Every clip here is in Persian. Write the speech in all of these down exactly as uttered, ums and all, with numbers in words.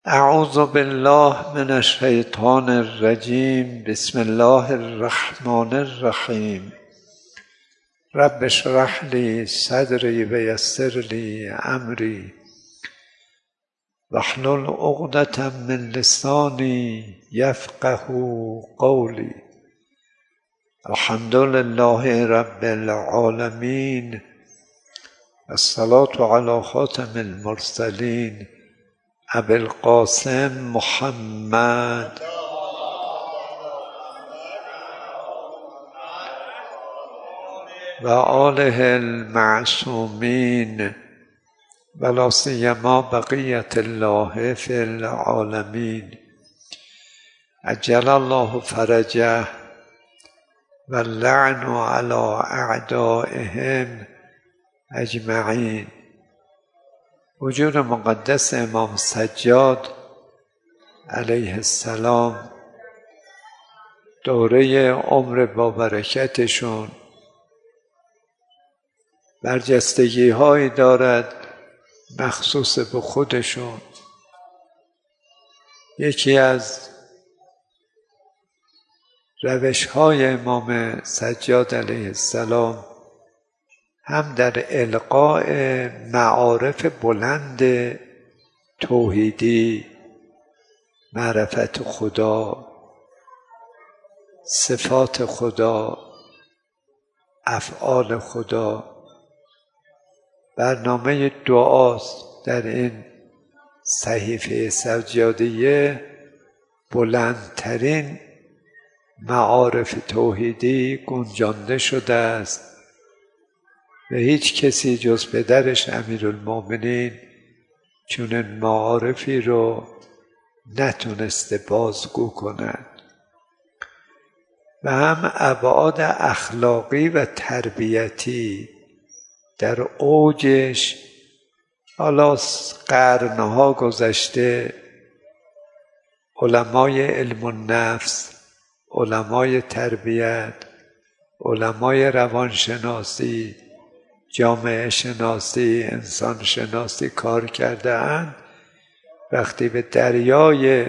اعوذ بالله من الشیطان الرجیم. بسم الله الرحمن الرحیم. رب اشرح لی صدری و یسر لی امری واحلل عقدة من لسانی یفقهوا قولی. الحمد لله رب العالمین، الصلاة علی خاتم المرسلین ابی القاسم محمد و آله المعصومین و لا سیما بقیة الله فی العالمین. عجل الله فرجه و اللعن علی اعدائهم اجمعین. وجود مقدس امام سجاد علیه السلام، دوره عمر با برکتشون برجستگی هایی دارد مخصوص به خودشون. یکی از روش های امام سجاد علیه السلام هم در القاء معارف بلند توحیدی، معرفت خدا، صفات خدا، افعال خدا. برنامه دعاست در این صحیفه سجادیه. بلندترین معارف توحیدی گنجانده شده است و هیچ کسی جز پدرش امیرالمومنین چون معارفی رو نتونسته بازگو کند. و هم ابعاد اخلاقی و تربیتی در اوجش، حالا قرنها گذشته، علمای علم النفس، علمای تربیت، علمای روانشناسی، جامعه شناسی، انسان شناسی کار کرده اند. وقتی به دریای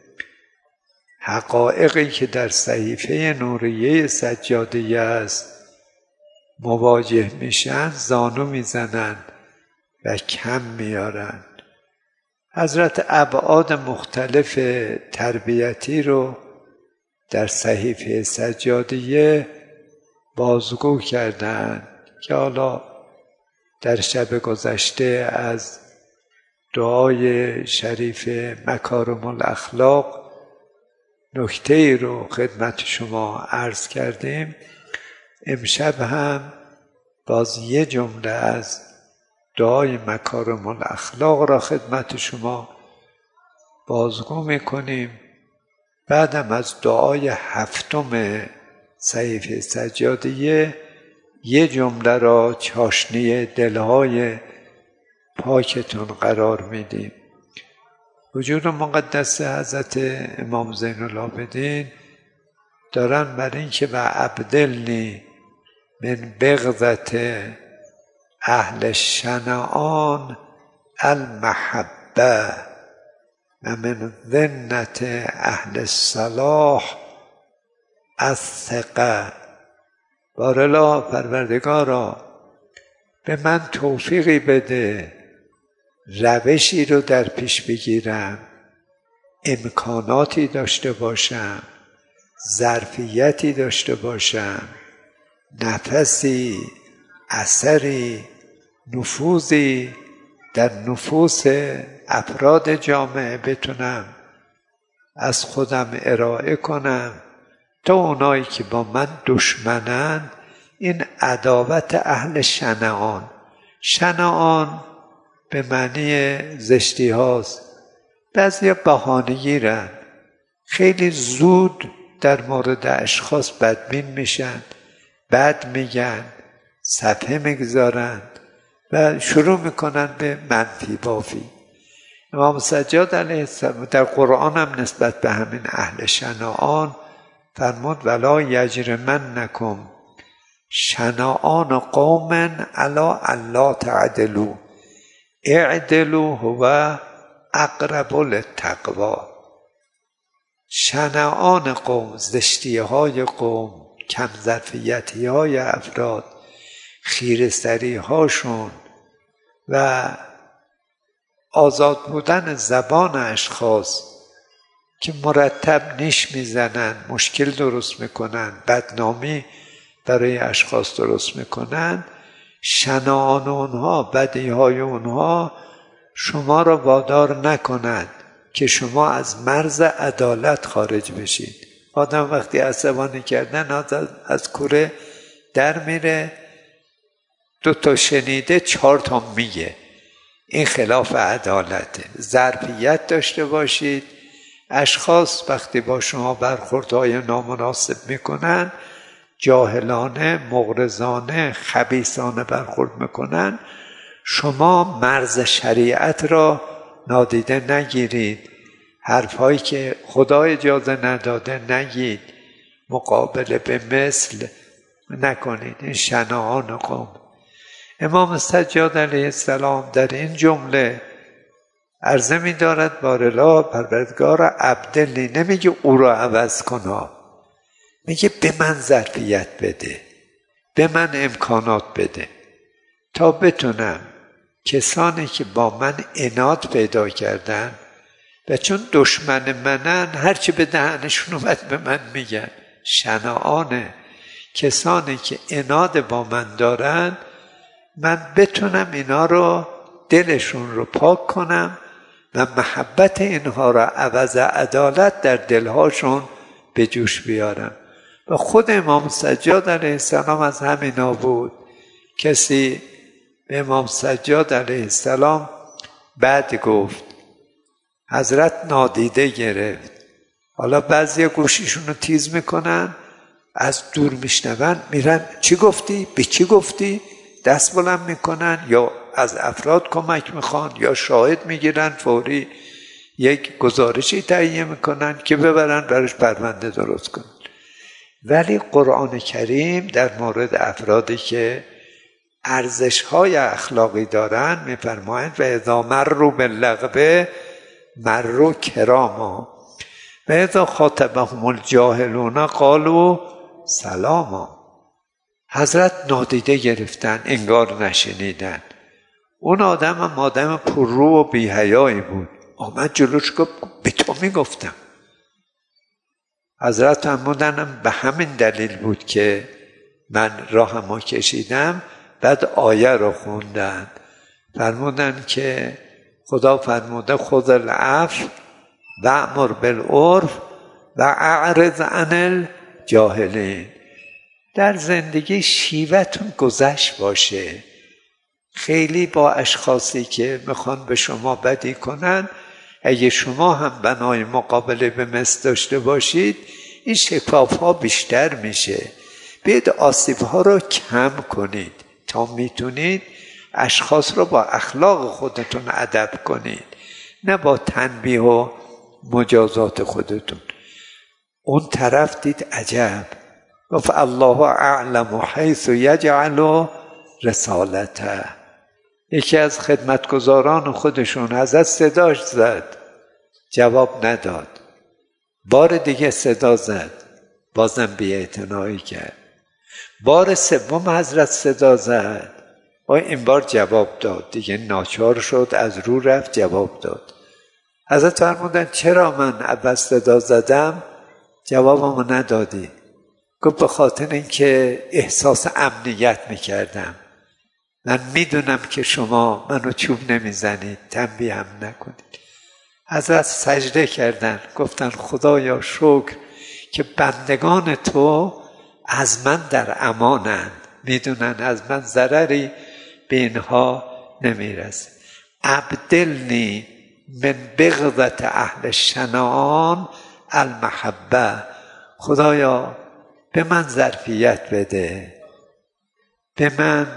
حقایقی که در صحیفه نوریه سجادیه است مواجه میشن، زانو میزنند و کم میارند. حضرت ابعاد مختلف تربیتی رو در صحیفه سجادیه بازگو کردند که حالا در شب گذشته از دعای شریف مکارم الاخلاق نکته‌ای رو خدمت شما عرض کردیم. امشب هم باز یه جمله از دعای مکارم الاخلاق را خدمت شما بازگو میکنیم. بعدم از دعای هفتم صحیفه سجادیه یه جمله را چاشنی دلهای پاکتون قرار میدیم. وجود مقدس حضرت امام زین العابدین دارن بر این که و ابدلنی من بغضة اهل شنعان المحبه و من ذنة اهل الصلاح الثقه. بارالله پروردگارا به من توفیقی بده روشی رو در پیش بگیرم، امکاناتی داشته باشم، ظرفیتی داشته باشم، نفسی، اثری، نفوذی در نفوس افراد جامعه بتونم از خودم ارائه کنم تا اونایی که با من دشمنن. این عداوت اهل شنعان. شنعان به معنی زشتی هاست. بعضی بهانه گیرن، خیلی زود در مورد اشخاص بدبین میشن، بد میگن، صفحه میگذارند و شروع میکنن به منفی بافی. امام سجاد علیه السلام در قرآن هم نسبت به همین اهل شنعان فرمود ولا یجرمنکم شنعان قوم علی الا تعدلوا اعدلوا هو اقرب للتقوی. شنعان قوم، زشتی های قوم، کم ظرفیتی های افراد، خیره‌سری هاشون و آزاد بودن زبان اشخاص که مرتب نیش میزنن، مشکل درست میکنن، بدنامی برای اشخاص درست میکنن، شنعان اونها، بدی های اونها شما را وادار نکنند که شما از مرز عدالت خارج بشید. آدم وقتی عصبانی کردن از, از کوره در میره، دو تا شنیده چهار تا میگه. این خلاف عدالته. ظرفیت داشته باشید. اشخاص وقتی با شما برخوردهای نامناسب میکنن، جاهلانه، مغرضانه، خبیثانه برخورد میکنن، شما مرز شریعت را نادیده نگیرید. حرفهایی که خدا اجازه نداده نگید. مقابله به مثل نکنید. این شنعان قوم. امام سجاد علیه السلام در این جمله عرضه می دارد بارلا پروردگار عبدلی، نمیگه او را عوض کن، میگه به من ظرفیت بده، به من امکانات بده تا بتونم کسانی که با من عناد پیدا کردن و چون دشمن منن هرچی به دهنشون اومد به من میگن، شنعانه کسانی که عناد با من دارن، من بتونم اینا رو دلشون رو پاک کنم و محبت اینها را عوض عدالت در دلهاشون به جوش بیارم. و خود امام سجاد علیه السلام از همینا بود. کسی به امام سجاد علیه السلام بعد گفت، حضرت نادیده گرفت. حالا بعضی گوشیشون رو تیز میکنن، از دور میشنون، میرن چی گفتی؟ به چی گفتی؟ دست بلند میکنن یا از افراد کمک میخوان یا شاهد میگیرن، فوری یک گزارشی تهیه میکنن که ببرن برش پرونده درست کنن. ولی قرآن کریم در مورد افرادی که ارزش‌های اخلاقی دارن میفرمایند و اذا مروا باللغو مروا کراما و اذا خاطبهم الجاهلون قالوا سلاما. حضرت نادیده گرفتن، انگار نشنیدن. اون آدم هم آدم پررو و بی‌حیایی بود، آمد جلوش گفت به تو میگفتم. حضرت فرمودن به همین دلیل بود که من راهمو کشیدم. بعد آیه رو خوندن، فرمودن که خدا فرموده خذ العفو و امر بالعرف و اعرض عن الجاهلین. در زندگی شیوهتون گذشت باشه. خیلی با اشخاصی که میخوان به شما بدی کنن، اگه شما هم بنای مقابله به مثل داشته باشید، این شکاف ها بیشتر میشه. باید آسیب ها رو کم کنید تا میتونید اشخاص رو با اخلاق خودتون ادب کنید، نه با تنبیه و مجازات خودتون. اون طرف دید عجب، گفت الله اعلم حیث یجعل رسالته. یکی از خدمتگزاران خودشون حضرت صداش زد، جواب نداد. بار دیگه صدا زد، بازم بی‌اعتنایی کرد. بار سوم حضرت صدا زد، و این بار جواب داد. دیگه ناچار شد، از رو رفت، جواب داد. حضرت فرمودن چرا من اول صدا زدم جوابمو ندادی؟ گفت به خاطر اینکه احساس امنیت میکردم. من میدونم که شما منو چوب نمیزنید، تنبیه هم نکنید. حضرت سجده کردن، گفتن خدایا شکر که بندگان تو از من در امانند، میدونن از من ضرری به اینها نمیرسه. ابدلنی من بغضة اهل شنعان المحبه. خدایا به من ظرفیت بده، به من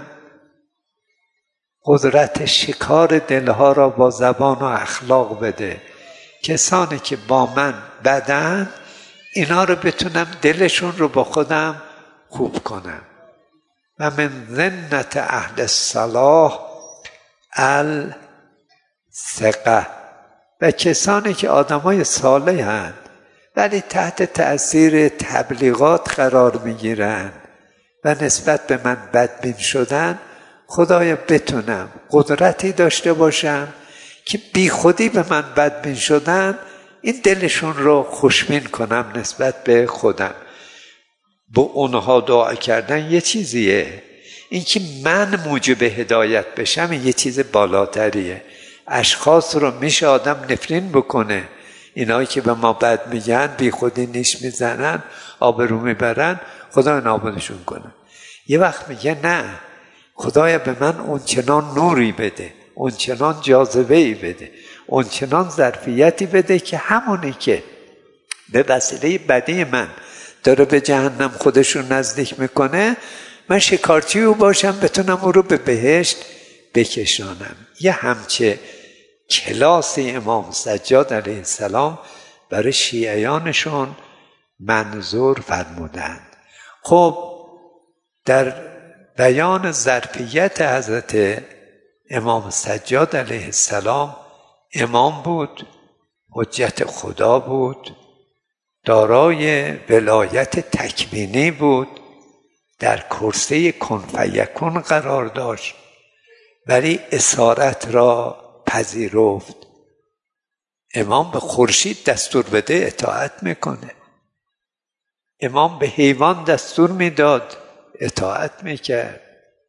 قدرت شکار دلها را با زبان و اخلاق بده. کسانی که با من بدن، اینا رو بتونم دلشون رو با خودم خوب کنم. و من ذنت اهل الصلاح الثقه. و کسانی که آدمای صالح هستند ولی تحت تأثیر تبلیغات قرار میگیرن و نسبت به من بدبین شدن، خدایا بتونم قدرتی داشته باشم که بی خودی به من بدبین شدن این دلشون رو خوشبین کنم نسبت به خودم. با اونها دعا کردن یه چیزیه، این که من موجب هدایت بشم یه چیز بالاتریه. اشخاص رو میشه آدم نفرین بکنه، اینایی که به ما بد میگن، بی خودی نیش میزنن، آبرو میبرن، خدا نابودشون کنه. یه وقت میگه نه، خدایا به من اون چنان نوری بده، اون چنان جاذبه‌ای بده، اون چنان ظرفیتی بده که همونی که به وسیله بدی من داره به جهنم خودشون نزدیک میکنه، من شکارچی او باشم بتونم او رو به بهشت بکشانم. یه همچه کلاسی امام سجاد علیه السلام برای شیعیانشون منظور فرمودند. خب در بیان ظرفیت حضرت امام سجاد علیه السلام، امام بود، حجت خدا بود، دارای ولایت تکوینی بود، در کرسی کن فیکون قرار داشت ولی اسارت را پذیرفت. امام به خورشید دستور بده اطاعت میکنه، امام به حیوان دستور میداد اطاعت میکرد،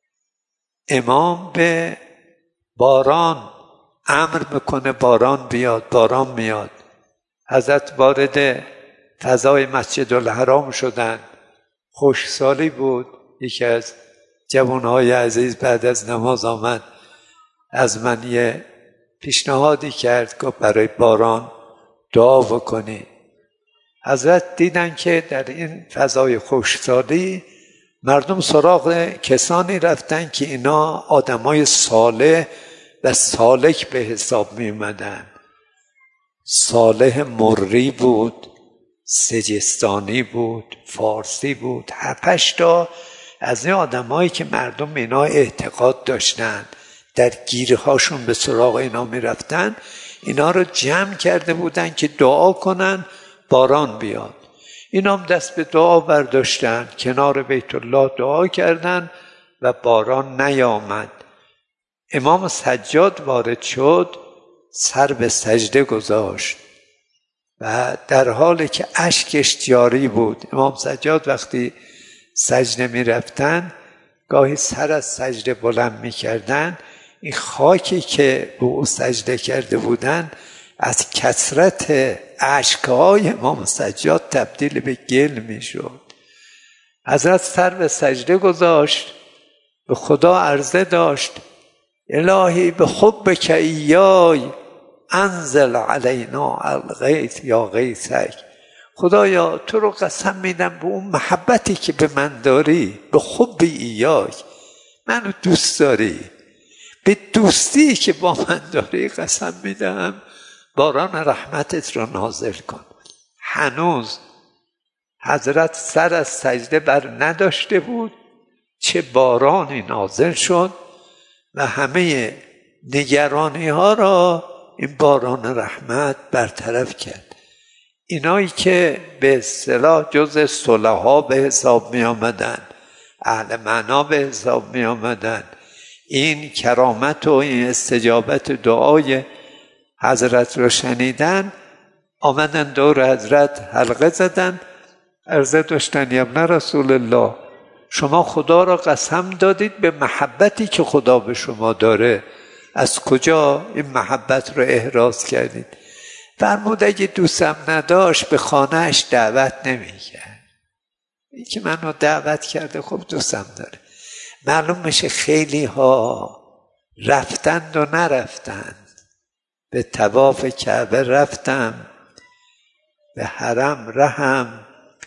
امام به باران امر میکنه باران بیاد، باران میاد. حضرت وارد فضای مسجد الحرام شدن، خوشسالی بود. یکی از جوانهای عزیز بعد از نماز آمد از من یه پیشنهادی کرد که برای باران دعا بکنی. حضرت دیدن که در این فضای خوشسالی مردم سراغ کسانی رفتن که اینا آدمای صالح و سالک به حساب می اومدن. صالح مری بود، سجستانی بود، فارسی بود، هفتش تا از این آدمایی که مردم اینا اعتقاد داشتن، در گیرهاشون به سراغ اینا می رفتن، اینا رو جمع کرده بودن که دعا کنن باران بیاد. اینا هم دست به دعا برداشتن، کنار بیت الله دعا کردن و باران نیامد. امام سجاد وارد شد، سر به سجده گذاشت و در حالی که اشکش جاری بود. امام سجاد وقتی سجده می رفتن گاهی سر از سجده بلند می کردن، این خاکی که به او سجده کرده بودن از کثرت اشکهای امام سجاد تبدیل به گل می شد. حضرت سر به سجده گذاشت، به خدا عرضه داشت الهی به حبک ایای انزل علینا الغیث یا غیثک. خدایا تو رو قسم میدم به اون محبتی که به من داری، به حب ایای، منو دوست داری، به دوستی که با من داری قسم میدم باران رحمتت رو نازل کن. هنوز حضرت سر از سجده بر نداشته بود چه بارانی نازل شد و همه نگرانی ها را این باران رحمت برطرف کرد. اینایی که به اصطلاح جز صلحا به حساب می آمدن، اهل معنا به حساب می آمدن، این کرامت و این استجابت دعای حضرت رو شنیدن، آمدن دور حضرت حلقه زدن، عرضه داشتن یا ابن رسول الله شما خدا را قسم دادید به محبتی که خدا به شما داره، از کجا این محبت رو احراز کردید؟ فرمود اگه دوستم نداشت به خانهش دعوت نمی‌کرد. این که منو دعوت کرده خب دوستم داره. معلوم میشه خیلی ها رفتند و نرفتند. به طواف کعبه رفتم، به حرم رهم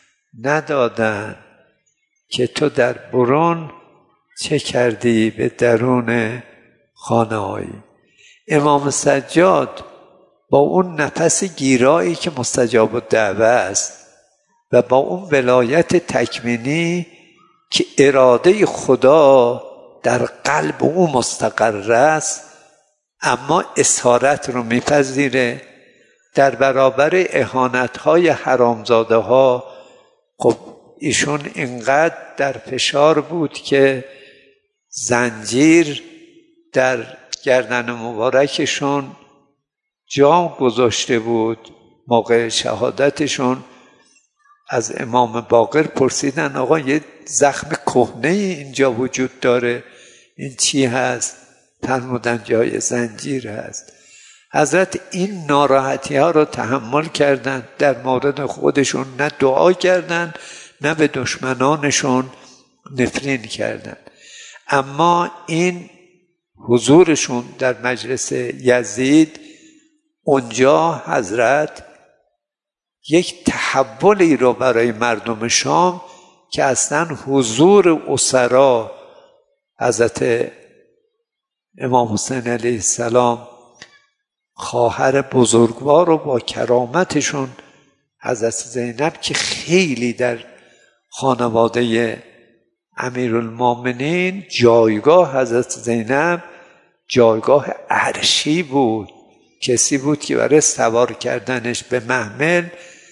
ندادن که تو در برون چه کردی به درون خانه هایی. امام سجاد با اون نفس گیرایی که مستجاب الدعوه است و با اون ولایت تکوینی که اراده خدا در قلب او مستقر است، اما اسارت رو میپذیره، در برابر اهانت‌های حرامزاده ها خب ایشون اینقدر در فشار بود که زنجیر در گردن مبارکشون جام گذاشته بود. موقع شهادتشون از امام باقر پرسیدن آقا یه زخم کهنه اینجا وجود داره، این چی هست؟ فرمودن جای زنجیر هست. حضرت این ناراحتی ها رو تحمل کردند، در مورد خودشون نه دعا کردند نه به دشمنانشون نفرین کردند. اما این حضورشون در مجلس یزید، اونجا حضرت یک تحولی رو برای مردم شام که اصلا حضور اسرا حضرت امام حسین علیه السلام خواهر بزرگوار رو با کرامتشون حضرت زینب که خیلی در خانواده امیرالمومنین جایگاه حضرت زینب جایگاه عرشی بود، کسی بود که برای سوار کردنش به محمل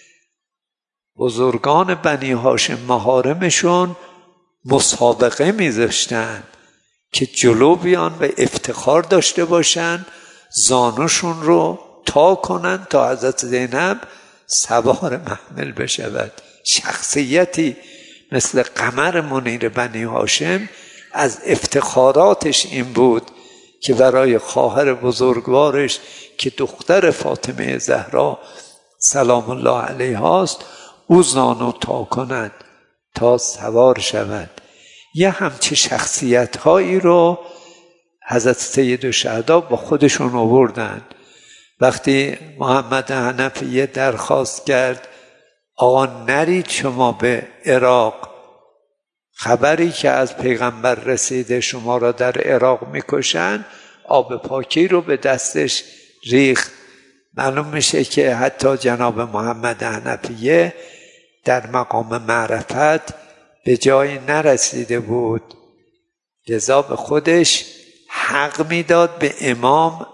بزرگان بنی هاشم محارمشون مسابقه میذاشتن که جلو بیان و افتخار داشته باشن، زانوشون رو تا کنن تا حضرت زینب سوار محمل بشود. شخصیتی مثل قمر منیر بنی هاشم از افتخاراتش این بود که برای خواهر بزرگوارش که دختر فاطمه زهرا سلام الله علیها است او زانو تا کند تا سوار شود. یه همچه شخصیت هایی رو حضرت سید الشهدا با خودشون آوردن. وقتی محمد حنفیه درخواست کرد آقا نرید شما به عراق، خبری که از پیغمبر رسیده شما را در عراق میکشن، آب پاکی رو به دستش ریخت. معلوم میشه که حتی جناب محمد حنفیه در مقام معرفت به جایی نرسیده بود، لذا به خودش حق میداد به امام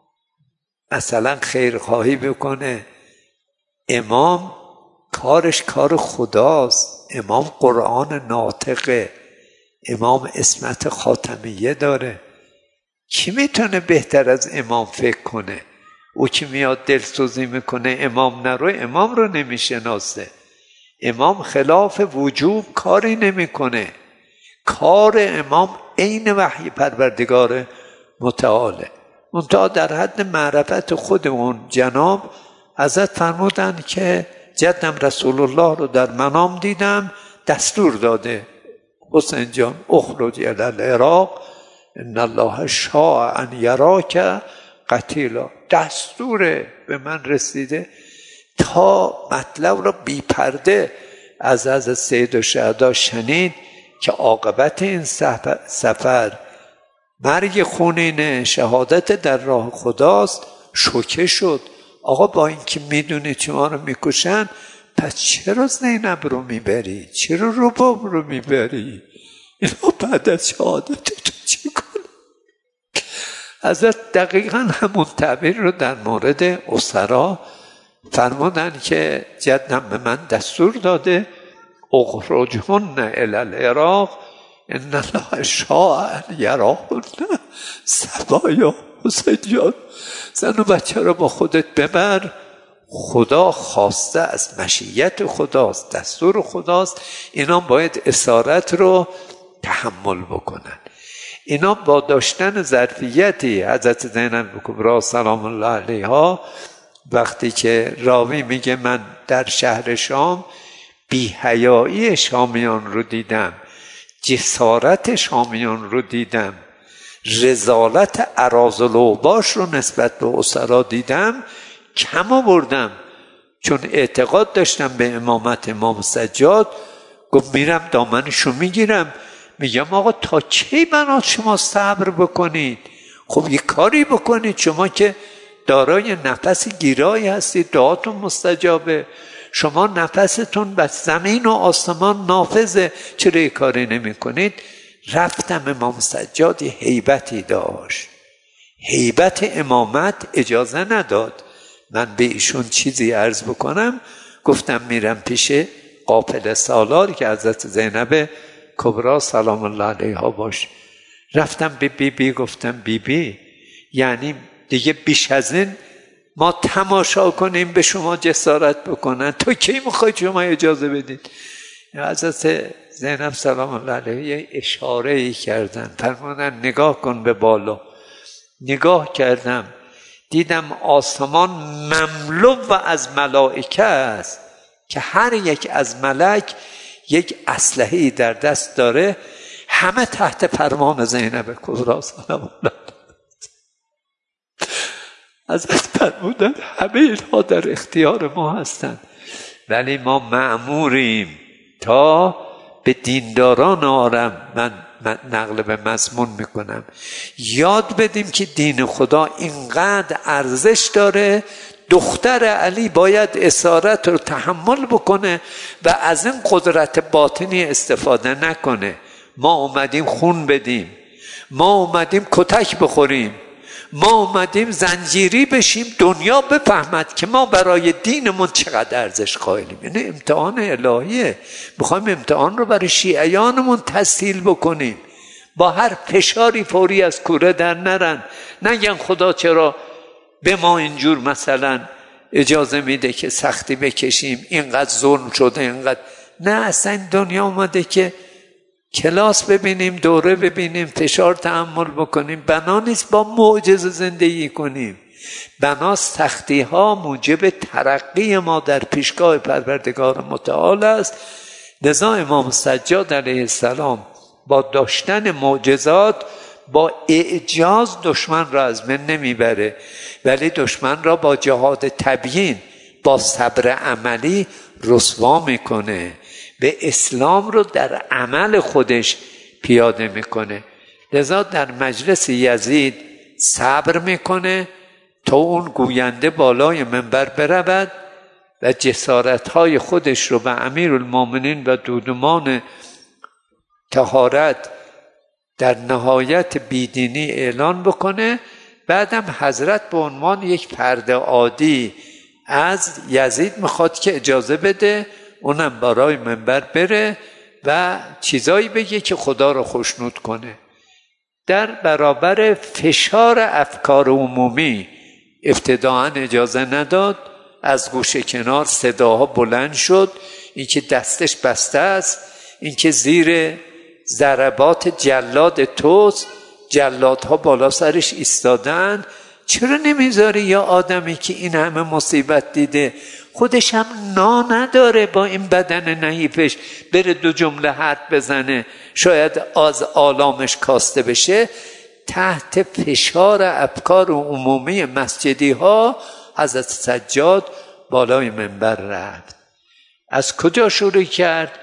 مثلا خیرخواهی بکنه. امام کارش کار خداست، امام قرآن ناطقه، امام اسمت خاتمیه داره. کی میتونه بهتر از امام فکر کنه؟ او که میاد دلسوزی میکنه امام نرو، امام رو نمیشناسه. امام خلاف وجوب کاری نمیکنه، کار امام عین وحی پروردگار متعاله. منتها در حد معرفت خود اون جناب حضرت فرمودن که جدم رسول الله رو در منام دیدم، دستور داده حسین جان اخرج الی العراق ان الله شاء ان یراک قتیلا. دستور به من رسیده تا مطلب را بی پرده از از سید الشهدا شنید که عاقبت این سفر مرگ خونین شهادت در راه خداست. شوکه شد. آقا با اینکه میدونی چه ما رو میکشن، پس چرا زینب رو میبری؟ چرا رباب رو میبری؟ اینا بعد از شهادت تو چی کنه؟ حضرت دقیقا همون تعبیر رو در مورد اسرا فرمودن که جدم به من دستور داده اخرجهن الی العراق ان الله شاء ان یراهن سبایا. حسین جان زن و بچه رو با خودت ببر، خدا خواسته از مشیت خداست، دستور خداست. اینا باید اسارت رو تحمل بکنن. اینا با داشتن ظرفیتی حضرت زینب کبری سلام الله علیها، وقتی که راوی میگه من در شهر شام بی‌حیایی شامیان رو دیدم، جسارت شامیان رو دیدم، رذالت اراذل و اوباش رو نسبت به اسرا دیدم، کم آوردم. چون اعتقاد داشتم به امامت امام سجاد، گفت میرم دامنشو میگیرم، میگم آقا تا چه بنات شما صبر بکنید؟ خب یه کاری بکنید، شما که دارای نفس گیرایی هستید، دعاتون مستجابه، شما نفستون به زمین و آسمان نافذه، چرا یه کاری نمی کنید؟ رفتم امام سجاد هیبتی داشت، هیبت امامت اجازه نداد من به ایشون چیزی عرض بکنم، گفتم میرم پیش قافله سالار که حضرت زینب کبرا سلام الله علیها باشه. رفتم به بی بی گفتم بی بی یعنی دیگه بیش از این ما تماشا کنیم به شما جسارت بکنن؟ تو کی میخوای شما اجازه بدید؟ حضرت زینب سلام الله علیها یه اشاره ای کردن، فرمودن نگاه کن به بالا. نگاه کردم دیدم آسمان مملو از ملائکه است که هر یک از ملک یک اسلحه‌ای در دست داره، همه تحت فرمان زینب کبرا سلام الله. حضرت فرمودن همه اینها در اختیار ما هستند، ولی ما مأموریم تا به دینداران آرم، من, من نقل به مضمون میکنم، یاد بدیم که دین خدا اینقدر ارزش داره، دختر علی باید اسارت رو تحمل بکنه و از این قدرت باطنی استفاده نکنه. ما اومدیم خون بدیم، ما اومدیم کتک بخوریم، ما اومدیم زنجیری بشیم، دنیا بفهمد که ما برای دینمون چقدر ارزش قائلیم. یعنی امتحان الهیه، میخوایم امتحان رو برای شیعیانمون تسهیل بکنیم، با هر فشاری فوری از کوره در نرن، نگن خدا چرا به ما اینجور مثلا اجازه میده که سختی بکشیم، اینقدر ظلم شده اینقدر. نه، اصلا دنیا اومده که کلاس ببینیم، دوره ببینیم، فشار تحمل بکنیم. بنا نیست با معجزه زندگی کنیم، بناست سختی ها موجب ترقی ما در پیشگاه پروردگار متعال است. لذا امام سجاد علیه السلام با داشتن معجزات با اعجاز دشمن را از من نمیبره، ولی دشمن را با جهاد تبیین، با صبر عملی رسوا میکنه، به اسلام رو در عمل خودش پیاده میکنه. لذا در مجلس یزید صبر میکنه تا اون گوینده بالای منبر برود و جسارتهای خودش رو به امیرالمومنین و دودمان طهارت در نهایت بیدینی اعلان بکنه. بعدم حضرت به عنوان یک فرد عادی از یزید میخواد که اجازه بده اونم برای منبر بره و چیزایی بگه که خدا رو خوشنود کنه. در برابر فشار افکار عمومی ابتداعاً اجازه نداد، از گوشه کنار صداها بلند شد، این که دستش بسته است، این که زیر ضربات جلاد توست، جلادها بالا سرش ایستادن، چرا نمیذاری یا آدمی که این همه مصیبت دیده، خودش هم نا نداره با این بدن نحیفش بره دو جمله حرف بزنه، شاید از آلامش کاسته بشه؟ تحت فشار افکار عمومی مسجدی ها حضرت سجاد بالای منبر رفت. از کجا شروع کرد؟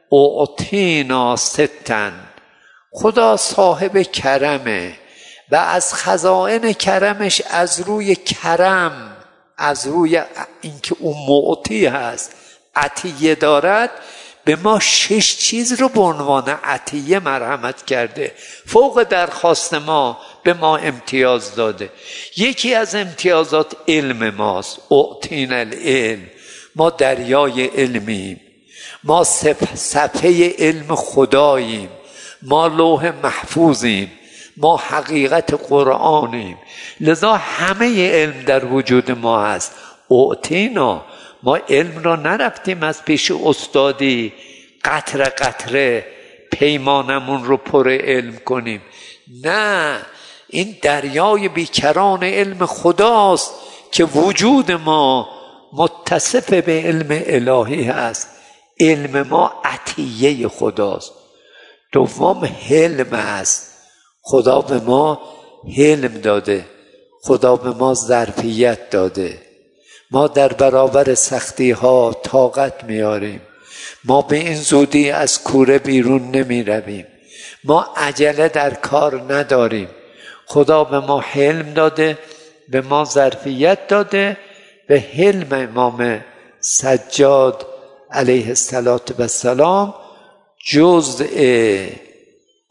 اعطینا ستن، خدا صاحب کرمه و از خزائن کرمش از روی کرم، از روی اینکه اون معطی هست، عطیه دارد، به ما شش چیز رو به عنوان عطیه مرحمت کرده، فوق درخواست ما به ما امتیاز داده. یکی از امتیازات علم ماست، اعطینا العلم، ما دریای علمیم، ما صفحه علم خداییم، ما لوح محفوظیم، ما حقیقت قرآنیم، لذا همه علم در وجود ما هست. اعطینا، ما علم را نرفتیم از پیش استادی قطره قطره پیمانمون رو پر علم کنیم، نه، این دریای بیکران علم خداست که وجود ما متصف به علم الهی هست. علم ما عطیه خداست. دوم حلم است، خدا به ما حلم داده، خدا به ما ظرفیت داده، ما در برابر سختی ها طاقت میاریم، ما به این زودی از کوره بیرون نمی رویم، ما عجله در کار نداریم. خدا به ما حلم داده، به ما ظرفیت داده. به حلم امام سجاد علیه السلام جزء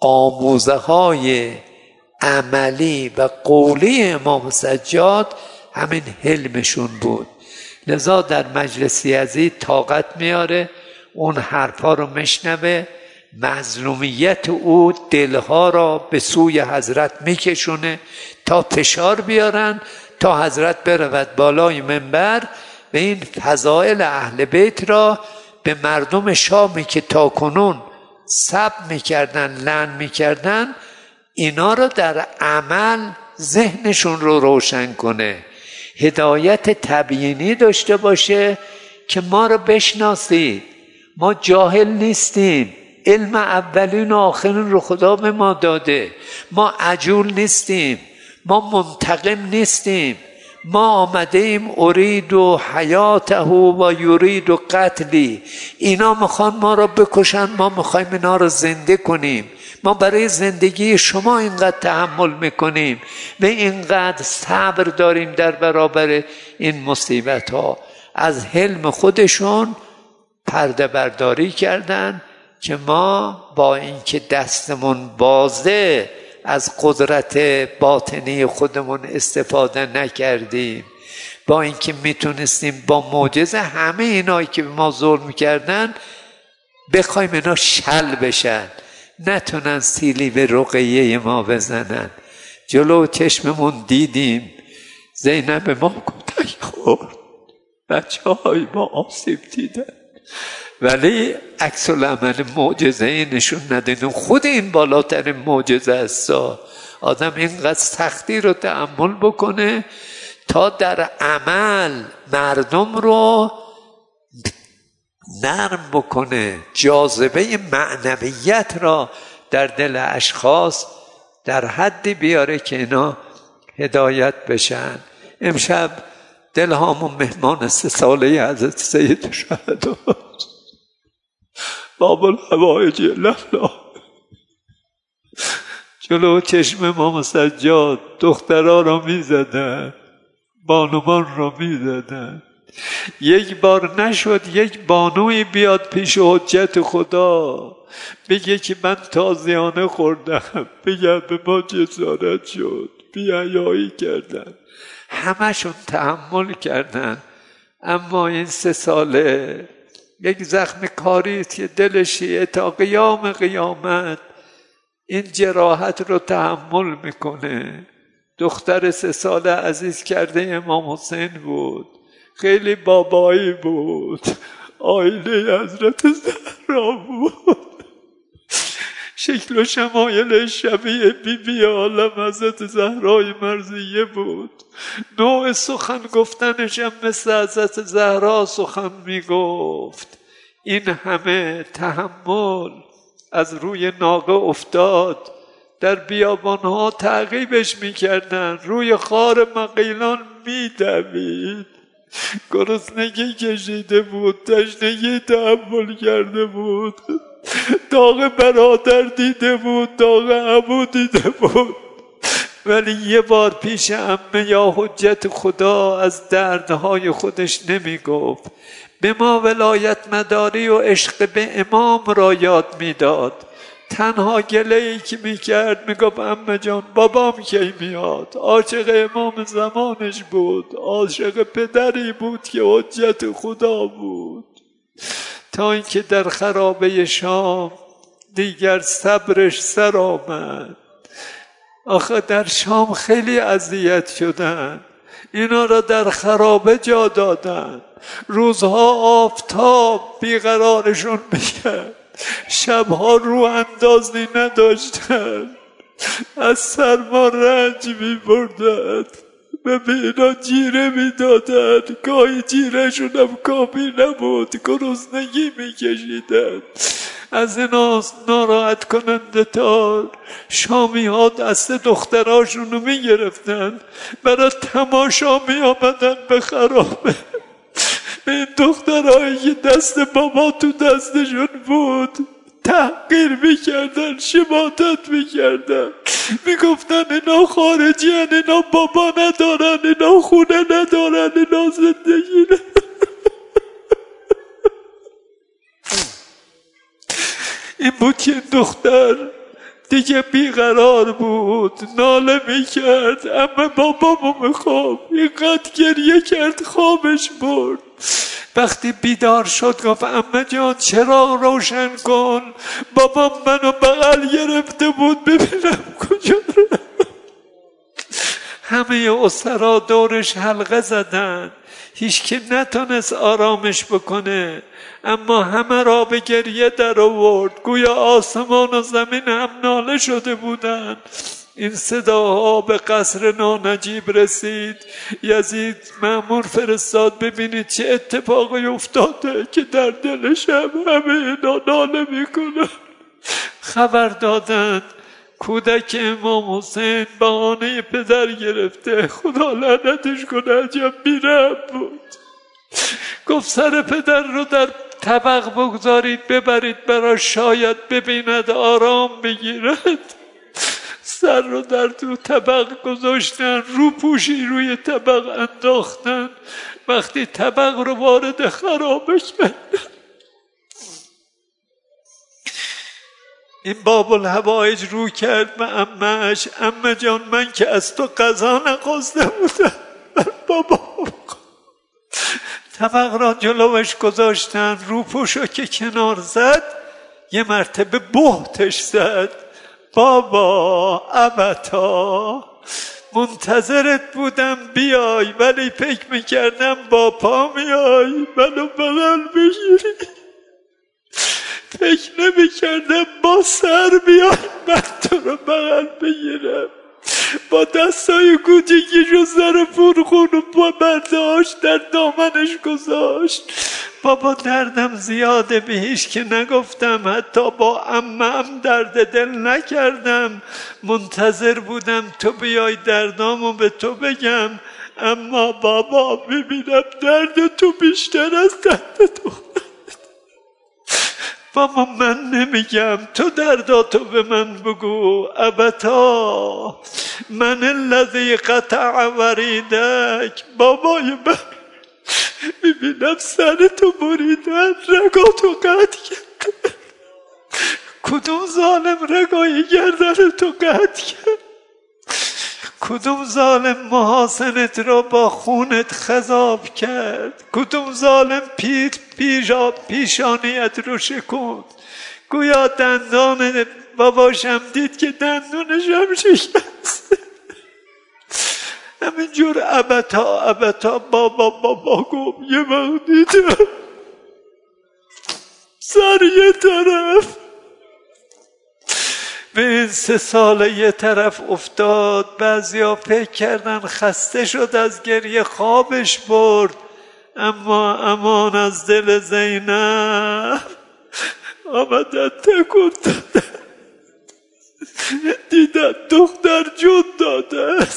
آموزه های عملی و قولی امام سجاد همین حلمشون بود. لذا در مجلس یزید طاقت میاره، اون حرفا رو مشنوه، مظلومیت او دلها را به سوی حضرت میکشونه تا فشار بیارن تا حضرت برود بالای منبر و این فضائل اهل بیت را به مردم شامی که تاکنون سب میکردن، لعن میکردن، اینا را در عمل ذهنشون رو روشن کنه، هدایت تبیینی داشته باشه که ما رو بشناسید، ما جاهل نیستیم، علم اولین و آخرین رو خدا به ما داده، ما عجول نیستیم، ما منتقم نیستیم، ما آمده ایم ارید و حیاته و یرید و قتلی، اینا میخوان ما را بکشن، ما میخوایم اینا را زنده کنیم، ما برای زندگی شما اینقدر تحمل میکنیم و اینقدر صبر داریم در برابر این مصیبت ها. از حلم خودشون پرده برداری کردن که ما با اینکه دستمون بازه از قدرت باطنی خودمون استفاده نکردیم، با اینکه میتونستیم با معجزه همه اینایی که به ما ظلم کردن بخوایم اینا شل بشن، نتونن سیلی به رقیه ما بزنن. جلو چشممون دیدیم زینب ما کتک خورد، بچه های ما آسیب دیدن، ولی عکس العمل معجزه ای نشون ندادن. خود این بالاترین معجزه است، آدم اینقدر سختی رو تحمل بکنه تا در عمل مردم رو نرم بکنه، جاذبه معنویت را در دل اشخاص در حدی بیاره که اینا هدایت بشن. امشب دلهامون مهمان سه ساله حضرت سید شهدا باب الحوائج لفلا جلو چشم امام سجاد دخترها را می زدن، بانوان را می زدن. یک بار نشد یک بانوی بیاد پیش حجت خدا بگه که من تازیانه خوردم، بگه به ما جسارت شد، بی‌حیایی کردن. همشون تحمل کردن، اما این سه ساله یک زخم کاریست که دل شیعه تا قیام قیامت این جراحت رو تحمل میکنه. دختر سه ساله عزیز کرده امام حسین بود، خیلی بابایی بود، آیله حضرت زهرا بود، شکل و شمایل شبیه بی بی عالم حضرت زهرای مرضیه بود، نوع سخن گفتنش هم مثل حضرت زهرا سخن میگفت. این همه تحمل از روی ناقه افتاد، در بیابانها تعقیبش میکردن، روی خار مغیلان میدوید، گرسنگی کشیده بود، تشنگی تحمل کرده بود، داغ برادر دیده بود، داغ عمو دیده بود، ولی یه بار پیش عمه یا حجت خدا از دردهای خودش نمی گفت. به ما ولایت مداری و عشق به امام را یاد میداد. تنها گله‌ای که میکرد میگفت عمه جان بابام کی میاد. عاشق امام زمانش بود، عاشق پدری بود که حجت خدا بود. تا اینکه در خرابه شام دیگر صبرش سر آمد. آخه در شام خیلی اذیت شدن، اینا را در خرابه جا دادن، روزها آفتاب بیقرارشون میکرد، شبها رو اندازی نداشتن، از سرما رنج میبردن و به اینا جیره میدادن، گاهی جیرهشون هم کافی نبود، گرسنگی میکشیدن. از اینا ناراحت کننده تا شامی ها دست دختراشون رو میگرفتن، برای تماشا میامدن به خرابه. این دخترهایی که دست بابا تو دستشون بود تحقیر میکردن، شماتت میکردن، میگفتن اینا خارجی هن، اینا بابا ندارن، اینا خونه ندارن، اینا زندگی ندارن. این بود که این دختر دیگه بیقرار بود، ناله میکرد اما بابامو میخوام. اینقدر گریه کرد خوابش برد. وقتی بیدار شد گفت عمه جان چراغ روشن کن. بابام منو بغل گرفته بود ببینم کجا رفت. همه اسرا دورش حلقه زدن، هیچ که نتونست آرامش بکنه، اما همه را به گریه در آورد. گویا آسمان و زمین هم ناله شده بودند. این صداها به قصر نانجیب رسید. یزید مأمور فرستاد ببینید چه اتفاقی افتاده که در دلش هم همه اینا ناله میکنه. خبر دادند کودک امام حسین بهانه پدر گرفته، خدا لعنتش کنه، عجب بی‌رحم بود. گفت سر پدر رو در طبق بگذارید ببرید برای شاید ببیند آرام بگیرد. سر رو در تو طبق گذاشتن، رو پوشی روی طبق انداختن. وقتی طبق رو وارد خرابه کردن، این باب الهوایج رو کرد به عمه‌اش. عمه جان من که از تو قضا نخواسته بودم، بابا طبق را جلوش گذاشتن. رو پوشو که کنار زد یه مرتبه بهتش زد. بابا ابتا منتظرت بودم بیای، ولی فکر میکردم با پا میای منو بغل بگیری، فکر نمیکردم با سر بیای من تو رو بغل بگیرم. با دستای کوچیکیش و سر پرخون و با برداشت در دامنش گذاشت. بابا دردم زیاده، به هیچ که نگفتم، حتی با عمم درد دل نکردم. منتظر بودم تو بیای دردامو به تو بگم، اما بابا ببینم درد تو بیشتر از درد تو. بابا من نمیگم، تو درداتو به من بگو. ابتا من الذی قطع وریدک. بابای من میبینم سر تو بریدن، رگاتو قطع کرد. کدوم ظالم رگای گردن تو قطع کرد؟ کدوم ظالم محاسنت را با خونت خضاب کرد؟ کدوم ظالم پیر پیشا پیشانیت رو شکند؟ گویا دندان باباشم دید که دندونش هم شکست. همینجور ابتا ابتا بابا بابا گم. یه وقت دیدم سر یه طرف به این سه ساله یه طرف افتاد. بعضیا فکر کردن خسته شد از گریه خوابش برد، اما امان از دل زینب آمدن تکون دادن، دیدن دختر جون داده.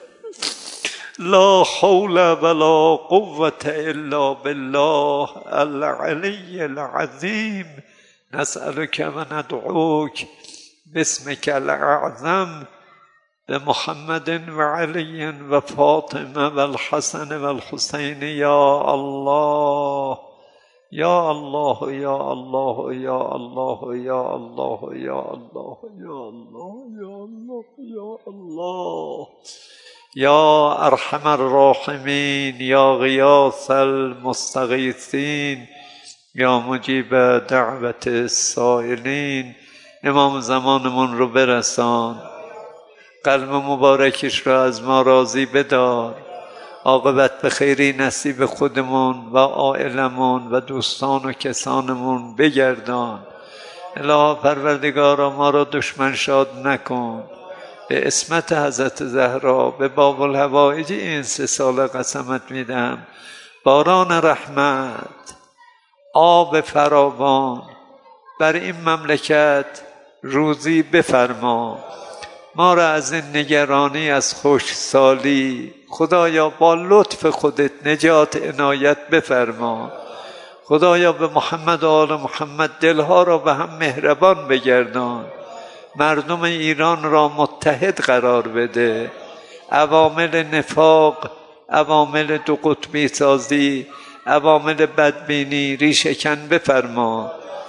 لا حول ولا قوة الا بالله العلی العظیم. نسألك و ندعوک باسمك الاعظم بمحمد و علی و فاطمه و الحسن و الحسین. یا الله یا الله یا الله یا الله یا الله یا الله یا الله یا الله یا الله یا ارحم الراحمین یا غیاث المستغیثین یا مجیب دعوت السائلین. امام زمانمون رو برسان، قلب مبارکش را از ما راضی بدار، عاقبت به خیری نصیب خودمون و عائلمون و دوستان و کسانمون بگردان. الها پروردگارا ما را دشمن شاد نکن. به عصمت حضرت زهرا به باب الهوایج این سه سال قسمت میدم، باران رحمت، آب فراوان بر این مملکت روزی بفرما. ما را از این نگرانی از خشکسالی خدایا با لطف خودت نجات عنایت بفرما. خدایا به محمد و آل محمد دلها را به هم مهربان بگردان. مردم ایران را متحد قرار بده. عوامل نفاق، عوامل دو قطبی سازی، عوامل بدبینی ریشه کن بفرما.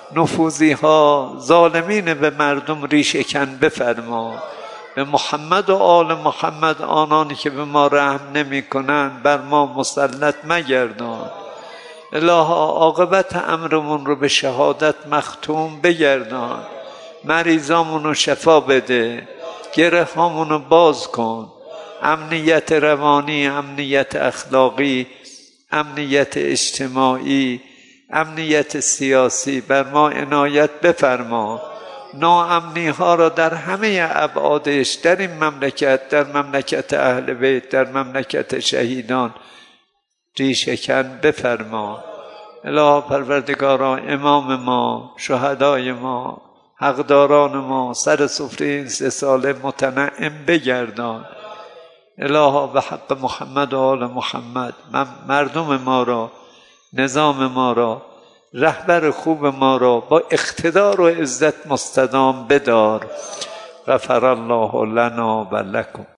نفوذی ها ظالمین به مردم ریشه کن بفرما. به محمد و آل محمد آنانی که به ما رحم نمی کنند بر ما مسلط مگردان. الها عاقبت امرمون رو به شهادت مختوم بگردان. مریضامون رو شفا بده، گره هامون رو باز کن. امنیت روانی، امنیت اخلاقی، امنیت اجتماعی، امنیت سیاسی بر ما عنایت بفرما. ناامنی ها را در همه ابعادش در این مملکت، در مملکت اهل بیت، در مملکت شهیدان ریشه کن بفرما. الها پروردگارا امام ما، شهدای ما، حقداران ما سر سفره این سه ساله متنعم بگردان. الها به حق محمد و آل محمد مردم ما را، نظام ما را، رهبر خوب ما را با اقتدار و عزت مستدام بدار. غفر الله لنا و لکم.